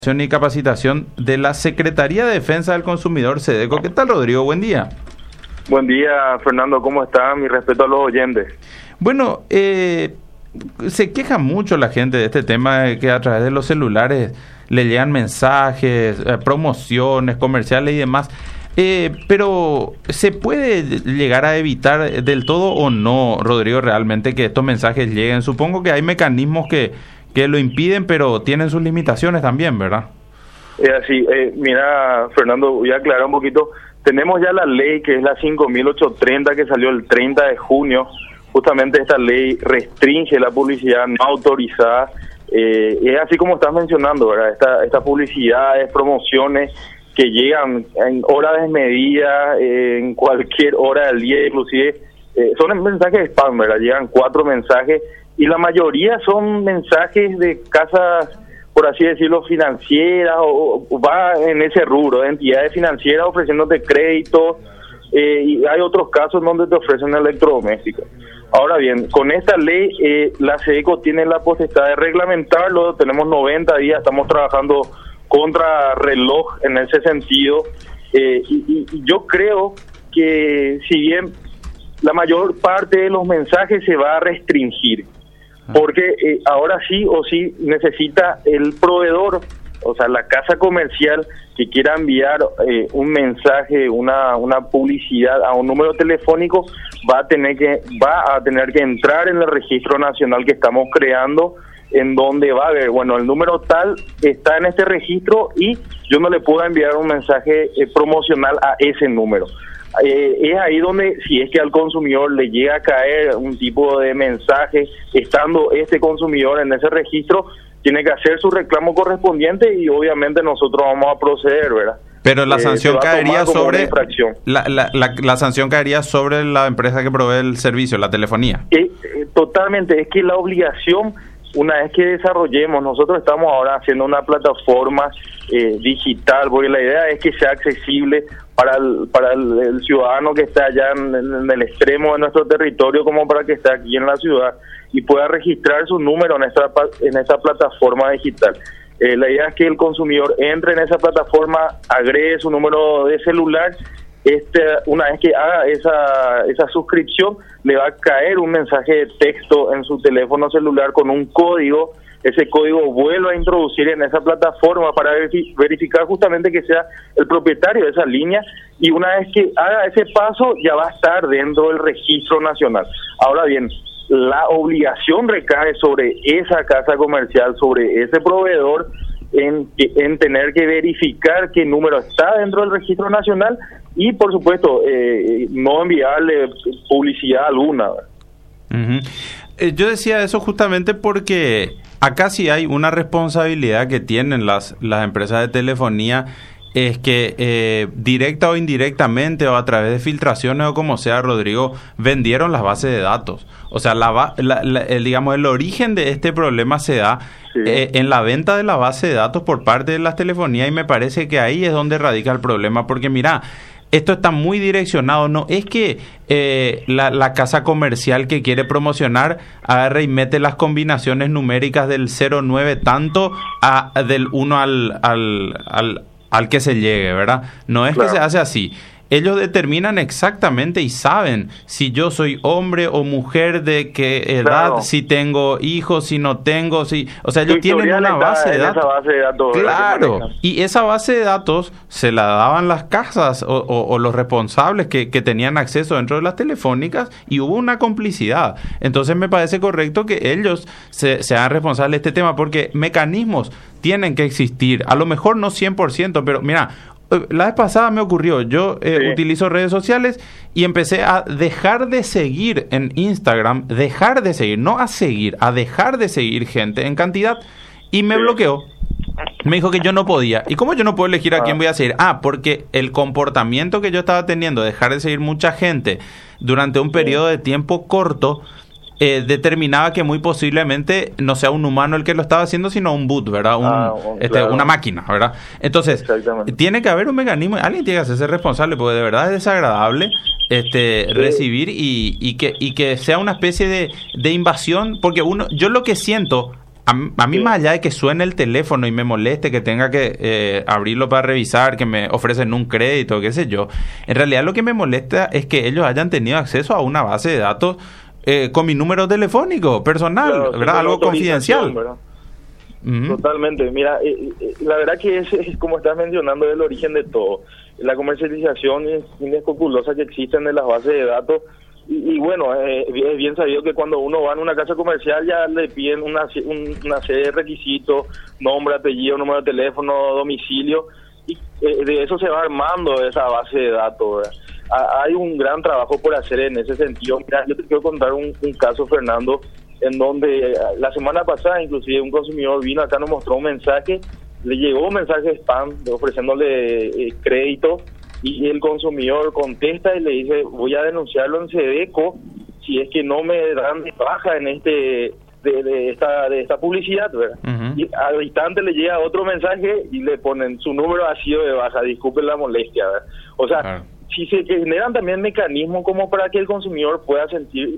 Y capacitación de la Secretaría de Defensa del Consumidor, SEDECO. ¿Qué tal, Rodrigo? Buen día. Buen día, Fernando. ¿Cómo está? Mi respeto a los oyentes. Bueno, se queja mucho la gente de este tema de que a través de los celulares le llegan mensajes, promociones comerciales y demás. Pero ¿se puede llegar a evitar del todo o no, Rodrigo, realmente que estos mensajes lleguen? Supongo que hay mecanismos que lo impiden, pero tienen sus limitaciones también, ¿verdad? Así, mira, Fernando, voy a aclarar un poquito. Tenemos ya la ley que es la 5.830 que salió el 30 de junio. Justamente esta ley restringe la publicidad no autorizada. Es así como estás mencionando, ¿verdad? Esta publicidades, promociones que llegan en horas desmedidas, en cualquier hora del día, inclusive son mensajes de spam, ¿verdad? Llegan 4 mensajes y la mayoría son mensajes de casas, por así decirlo, financieras o va en ese rubro, de entidades financieras ofreciéndote crédito, y hay otros casos donde te ofrecen electrodomésticos. Ahora bien, con esta ley la SEDECO tiene la potestad de reglamentarlo. Tenemos 90 días, estamos trabajando contra reloj en ese sentido, y yo creo que si bien la mayor parte de los mensajes se va a restringir, porque ahora sí o sí necesita el proveedor, o sea, la casa comercial que quiera enviar un mensaje, una publicidad a un número telefónico, va a tener que entrar en el registro nacional que estamos creando, en donde va a ver, bueno, el número tal está en este registro y yo no le puedo enviar un mensaje promocional a ese número. Es ahí donde, si es que al consumidor le llega a caer un tipo de mensaje, estando este consumidor en ese registro, tiene que hacer su reclamo correspondiente y obviamente nosotros vamos a proceder, ¿verdad? Pero la sanción caería sobre la sanción caería sobre la empresa que provee el servicio, la telefonía. Totalmente, es que la obligación, una vez que desarrollemos, nosotros estamos ahora haciendo una plataforma digital, porque la idea es que sea accesible para el ciudadano que está allá en el extremo de nuestro territorio, como para que esté aquí en la ciudad y pueda registrar su número en esta plataforma digital. La idea es que el consumidor entre en esa plataforma, agregue su número de celular. Una vez que haga esa suscripción, le va a caer un mensaje de texto en su teléfono celular con un código. Ese código vuelve a introducir en esa plataforma para verificar justamente que sea el propietario de esa línea, y una vez que haga ese paso ya va a estar dentro del registro nacional. Ahora bien, la obligación recae sobre esa casa comercial, sobre ese proveedor, en tener que verificar qué número está dentro del registro nacional y, por supuesto, no enviarle publicidad alguna. Yo decía eso justamente porque acá sí hay una responsabilidad que tienen las empresas de telefonía, es que directa o indirectamente o a través de filtraciones o como sea, Rodrigo, vendieron las bases de datos. O sea, digamos, el origen de este problema se da en la venta de la base de datos por parte de las telefonías, y me parece que ahí es donde radica el problema, porque mira, esto está muy direccionado. No es que la casa comercial que quiere promocionar agarre y mete las combinaciones numéricas del 09 tanto del 1 al que se llegue, ¿verdad? No es claro que se hace así. Ellos determinan exactamente y saben si yo soy hombre o mujer, de qué edad, claro, si tengo hijos, si no tengo, o sea, ellos tienen una base de datos. Claro, y esa base de datos se la daban las casas o los responsables que tenían acceso dentro de las telefónicas, y hubo una complicidad. Entonces me parece correcto que ellos se hagan responsables de este tema, porque mecanismos tienen que existir, a lo mejor no 100%, pero mira, la vez pasada me ocurrió, yo utilizo redes sociales y empecé a dejar de seguir en Instagram, dejar de seguir gente en cantidad, y me bloqueó. Me dijo que yo no podía. ¿Y cómo yo no puedo elegir a quién voy a seguir? Porque el comportamiento que yo estaba teniendo, dejar de seguir mucha gente durante un periodo de tiempo corto, determinaba que muy posiblemente no sea un humano el que lo estaba haciendo, sino un bot, ¿verdad? Claro, una máquina, ¿verdad? Entonces, tiene que haber un mecanismo, alguien tiene que hacerse responsable, porque de verdad es desagradable recibir y que sea una especie de invasión, porque yo lo que siento a mí más allá de que suene el teléfono y me moleste, que tenga que abrirlo para revisar, que me ofrecen un crédito, qué sé yo, en realidad lo que me molesta es que ellos hayan tenido acceso a una base de datos con mi número telefónico personal, claro, ¿verdad? Algo confidencial. ¿Verdad? Totalmente. Mira, la verdad que es como estás mencionando, es el origen de todo. La comercialización inescrupulosa que existen en las bases de datos. Y bueno, es bien sabido que cuando uno va en una casa comercial ya le piden una serie de requisitos, nombre, apellido, número de teléfono, domicilio, y de eso se va armando esa base de datos, ¿verdad? Hay un gran trabajo por hacer en ese sentido. Mira, yo te quiero contar un caso, Fernando, en donde la semana pasada inclusive un consumidor vino acá, nos mostró un mensaje, le llegó un mensaje spam ofreciéndole crédito, y el consumidor contesta y le dice: voy a denunciarlo en Sedeco si es que no me dan de baja en de esta publicidad, ¿verdad? Y al instante le llega otro mensaje y le ponen: su número ha sido de baja, disculpen la molestia, ¿verdad? O sea, si se generan también mecanismos como para que el consumidor pueda sentirse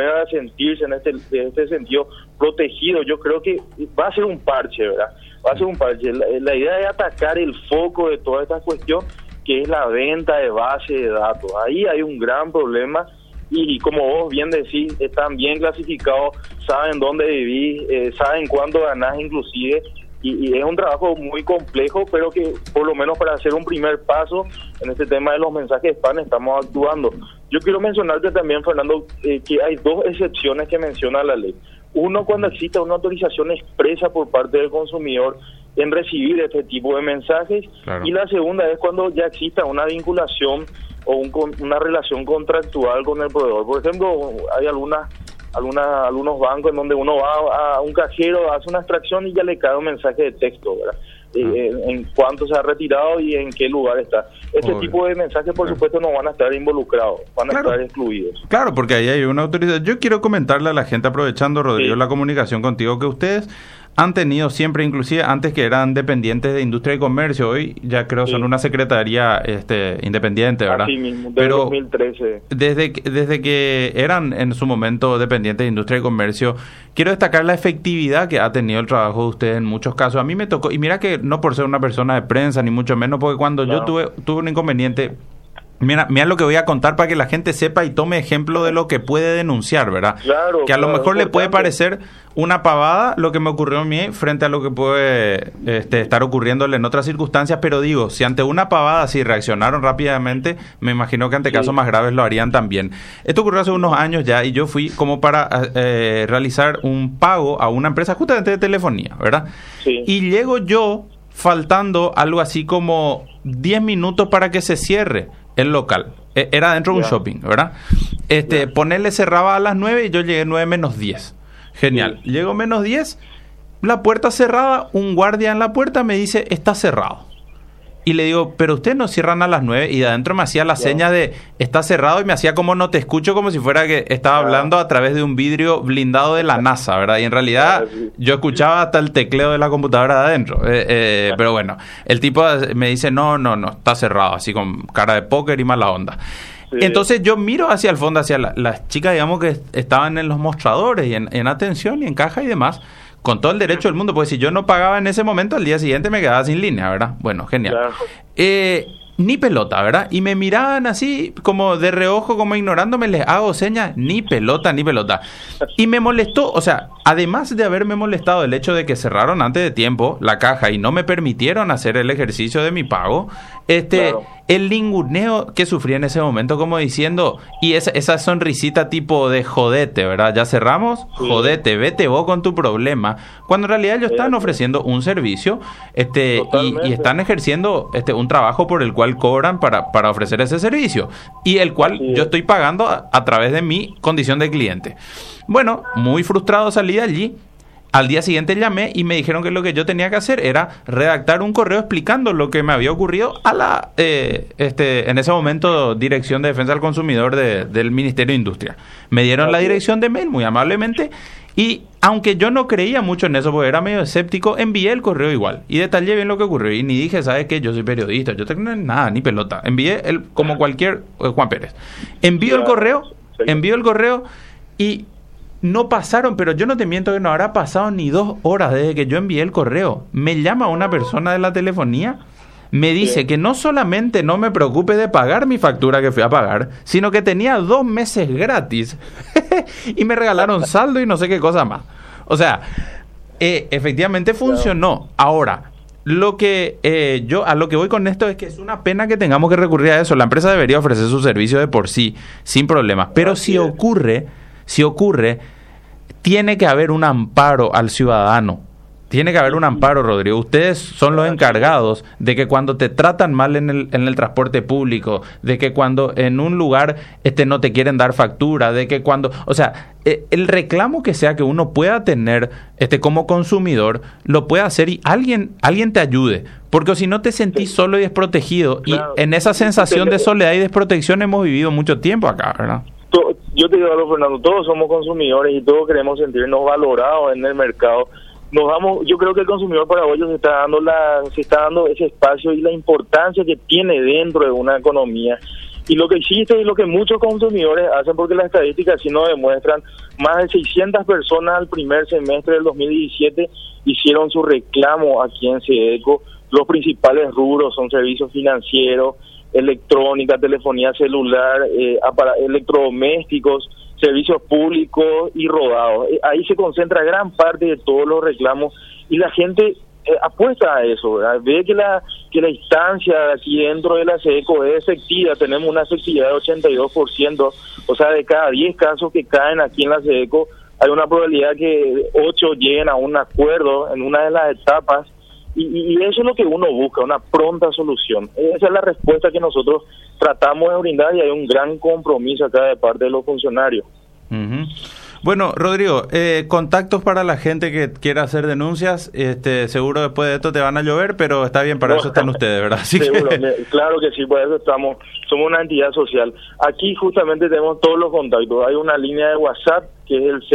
en este sentido protegido, yo creo que va a ser un parche, ¿verdad? Va a ser un parche. La idea es atacar el foco de toda esta cuestión, que es la venta de base de datos. Ahí hay un gran problema y como vos bien decís, están bien clasificados, saben dónde vivís, saben cuánto ganás inclusive, y es un trabajo muy complejo, pero que por lo menos para hacer un primer paso en este tema de los mensajes spam estamos actuando. Yo quiero mencionarte también, Fernando, que hay dos excepciones que menciona la ley. Uno, cuando exista una autorización expresa por parte del consumidor en recibir este tipo de mensajes, claro. Y la segunda es cuando ya exista una vinculación o una relación contractual con el proveedor. Por ejemplo, hay algunos bancos en donde uno va a un cajero, hace una extracción y ya le cae un mensaje de texto, ¿verdad? En cuánto se ha retirado y en qué lugar está. Este tipo de mensajes, por supuesto, no van a estar involucrados, van a estar excluidos. Claro, porque ahí hay una autoridad. Yo quiero comentarle a la gente, aprovechando, Rodrigo, la comunicación contigo, que ustedes han tenido siempre, inclusive antes que eran dependientes de Industria y Comercio, hoy ya creo son una secretaría independiente, ¿verdad? Así mismo, desde 2013. Desde que eran en su momento dependientes de Industria y Comercio, quiero destacar la efectividad que ha tenido el trabajo de ustedes en muchos casos. A mí me tocó, y mira que no por ser una persona de prensa, ni mucho menos, porque cuando yo tuve un inconveniente... Mira lo que voy a contar para que la gente sepa y tome ejemplo de lo que puede denunciar, ¿verdad? Claro, que a lo mejor le puede parecer una pavada lo que me ocurrió a mí frente a lo que puede estar ocurriéndole en otras circunstancias, pero digo, si ante una pavada si reaccionaron rápidamente, me imagino que ante casos más graves lo harían también. Esto ocurrió hace unos años ya y yo fui como para realizar un pago a una empresa justamente de telefonía, ¿verdad? Sí. Y llego yo faltando algo así como 10 minutos para que se cierre el local. Era dentro de un shopping, ¿verdad? Ponerle cerraba a las 9 y yo llegué 9 menos 10. Genial. Llego menos 10, la puerta cerrada, un guardia en la puerta me dice, está cerrado. Y le digo, pero ustedes no cierran a las 9, y de adentro me hacía la seña de está cerrado y me hacía como no te escucho, como si fuera que estaba hablando a través de un vidrio blindado de la NASA, ¿verdad? Y en realidad yo escuchaba hasta el tecleo de la computadora de adentro. Pero bueno, el tipo me dice, no, está cerrado, así con cara de póker y mala onda. Sí. Entonces yo miro hacia el fondo, hacia las chicas, digamos, que estaban en los mostradores y en atención y en caja y demás, con todo el derecho del mundo, porque si yo no pagaba en ese momento, al día siguiente me quedaba sin línea, ¿verdad? Bueno, genial. Claro. Ni pelota, ¿verdad? Y me miraban así, como de reojo, como ignorándome, les hago señas, ni pelota. Y me molestó, o sea, además de haberme molestado el hecho de que cerraron antes de tiempo la caja y no me permitieron hacer el ejercicio de mi pago, el linguneo que sufrí en ese momento, como diciendo, y esa sonrisita tipo de jodete, ¿verdad? Ya cerramos, jodete, vete vos con tu problema, cuando en realidad ellos están ofreciendo un servicio y están ejerciendo un trabajo por el cual cobran para ofrecer ese servicio, y el cual yo estoy pagando a través de mi condición de cliente. Bueno, muy frustrado salí de allí. Al día siguiente llamé y me dijeron que lo que yo tenía que hacer era redactar un correo explicando lo que me había ocurrido a la, en ese momento, Dirección de Defensa del Consumidor del Ministerio de Industria. Me dieron la dirección de mail muy amablemente y, aunque yo no creía mucho en eso porque era medio escéptico, envié el correo igual y detallé bien lo que ocurrió y ni dije, ¿sabes qué? Yo soy periodista, yo tengo nada, ni pelota. Envié como cualquier Juan Pérez. Envío el correo y No pasaron, pero yo no te miento que no habrá pasado ni 2 horas desde que yo envié el correo. Me llama una persona de la telefonía, me dice que no solamente no me preocupe de pagar mi factura que fui a pagar, sino que tenía 2 meses gratis y me regalaron saldo y no sé qué cosa más. O sea, efectivamente funcionó. Ahora, lo que yo a lo que voy con esto es que es una pena que tengamos que recurrir a eso. La empresa debería ofrecer su servicio de por sí, sin problemas. Pero si ocurre, tiene que haber un amparo al ciudadano. Tiene que haber un amparo, Rodrigo. Ustedes son los encargados de que cuando te tratan mal en el transporte público, de que cuando en un lugar no te quieren dar factura, de que cuando... O sea, el reclamo que sea que uno pueda tener como consumidor, lo puede hacer y alguien te ayude. Porque si no te sentís solo y desprotegido. Claro. Y en esa sensación de soledad y desprotección hemos vivido mucho tiempo acá, ¿verdad? Yo te digo algo, Fernando, todos somos consumidores y todos queremos sentirnos valorados en el mercado. Yo creo que el consumidor paraguayo se está dando ese espacio y la importancia que tiene dentro de una economía. Y lo que existe y lo que muchos consumidores hacen, porque las estadísticas así nos demuestran, más de 600 personas al primer semestre del 2017 hicieron su reclamo aquí en SEDECO. Los principales rubros son servicios financieros, electrónica, telefonía celular, electrodomésticos, servicios públicos y rodados. Ahí se concentra gran parte de todos los reclamos y la gente apuesta a eso, ¿verdad? Ve que la instancia aquí dentro de la SEDECO es efectiva. Tenemos una efectividad de 82%, o sea, de cada 10 casos que caen aquí en la SEDECO hay una probabilidad que 8 lleguen a un acuerdo en una de las etapas. Y eso es lo que uno busca, una pronta solución. Esa es la respuesta que nosotros tratamos de brindar y hay un gran compromiso acá de parte de los funcionarios. Uh-huh. Bueno, Rodrigo, contactos para la gente que quiera hacer denuncias, seguro después de esto te van a llover, pero está bien, para eso están ustedes, ¿verdad? Así seguro, que... Claro que sí, por eso somos una entidad social. Aquí justamente tenemos todos los contactos. Hay una línea de WhatsApp que es el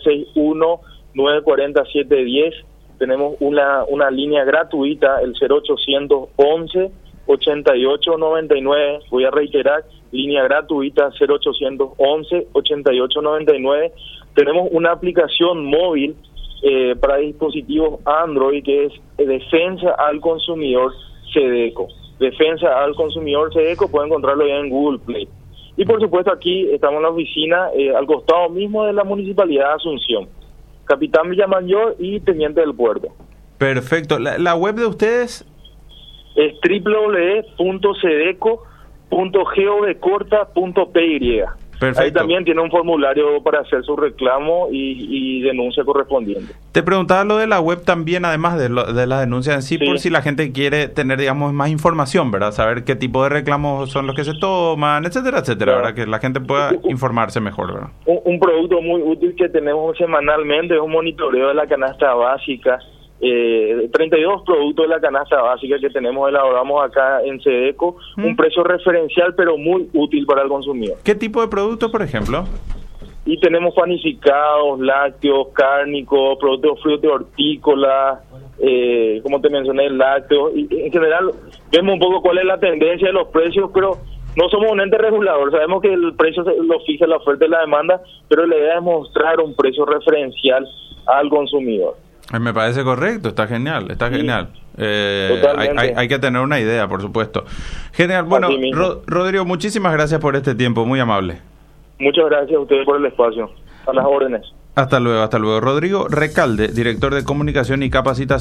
0961-940-710. Tenemos una línea gratuita, el 0811 8899. Voy a reiterar, línea gratuita 0811 8899. Tenemos una aplicación móvil para dispositivos Android que es Defensa al Consumidor SEDECO. Defensa al Consumidor SEDECO, pueden encontrarlo ya en Google Play. Y por supuesto aquí estamos en la oficina al costado mismo de la Municipalidad de Asunción. Capitán Villamayor y Teniente del Puerto. Perfecto. ¿La web de ustedes? Es www.sedeco.govcorta.py. Perfecto. Ahí también tiene un formulario para hacer su reclamo y denuncia correspondiente. Te preguntaba lo de la web también, además de la denuncia en sí, por si la gente quiere tener, digamos, más información, ¿verdad? Saber qué tipo de reclamos son los que se toman, etcétera, etcétera, ¿verdad? Que la gente pueda informarse mejor, ¿verdad? Un producto muy útil que tenemos semanalmente es un monitoreo de la canasta básica. 32 productos de la canasta básica que elaboramos acá en SEDECO, un precio referencial pero muy útil para el consumidor. ¿Qué tipo de productos, por ejemplo? Y tenemos panificados, lácteos, cárnicos, productos frutos hortícolas, como te mencioné, lácteos, y en general vemos un poco cuál es la tendencia de los precios, pero no somos un ente regulador, sabemos que el precio lo fija la oferta y la demanda, pero la idea es mostrar un precio referencial al consumidor. Me parece correcto, está genial, está genial. Hay que tener una idea, por supuesto. Genial. Bueno, Rodrigo, muchísimas gracias por este tiempo, muy amable. Muchas gracias a ustedes por el espacio. A las órdenes. Hasta luego, hasta luego. Rodrigo Recalde, director de Comunicación y Capacitación.